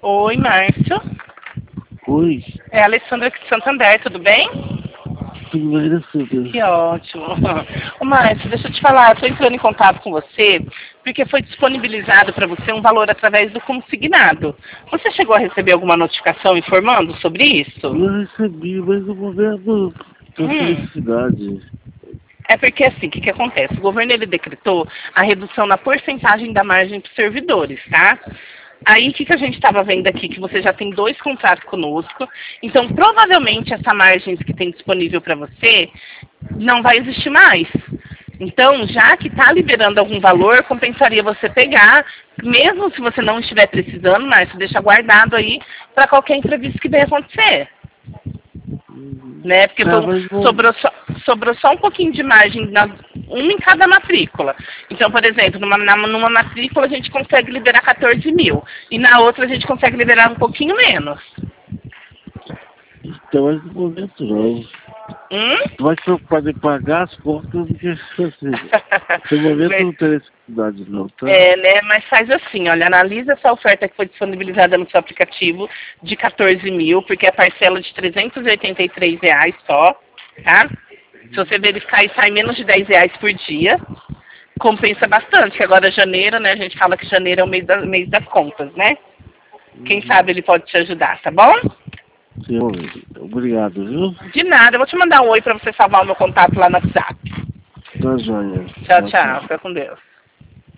Oi, Márcio. Oi, É a Alessandra aqui de Santander, tudo bem? tudo bem, Alessandra? Que ótimo. Ô, Márcio, deixa eu te falar, estou entrando em contato com você porque foi disponibilizado para você um valor através do consignado. Você chegou a receber alguma notificação informando sobre isso? Eu recebi, mas no momento tô sem Hum. necessidade. É porque assim, o que acontece? O governo ele decretou a redução na porcentagem da margem para os servidores, tá? Aí o que a gente estava vendo aqui? Que você já tem 2 contratos conosco, então provavelmente essa margem que tem disponível para você não vai existir mais. Então, já que está liberando algum valor, compensaria você pegar, mesmo se você não estiver precisando, mas deixa guardado aí para qualquer imprevisto que venha acontecer. Né? Porque Mas sobrou só um pouquinho de margem, uma em cada matrícula. Então, por exemplo, numa matrícula a gente consegue liberar 14 mil, e na outra a gente consegue liberar um pouquinho menos. então, mas no momento não. Mais preocupado em pagar as contas do que fazer. No momento não tem necessidade não, tá? É, né? Mas faz assim, olha, analisa essa oferta que foi disponibilizada no seu aplicativo de 14 mil, porque é parcela de R$ 383 só, tá? Se você verificar aí, sai menos de R$ 10 por dia. Compensa bastante, que agora é janeiro, né? A gente fala que janeiro é o mês das contas, né? Quem sabe ele pode te ajudar, tá bom? Sim, obrigado, viu? De nada, eu vou te mandar um oi pra você salvar o meu contato lá no WhatsApp. Tá joia. Tchau, tchau. Fica com Deus.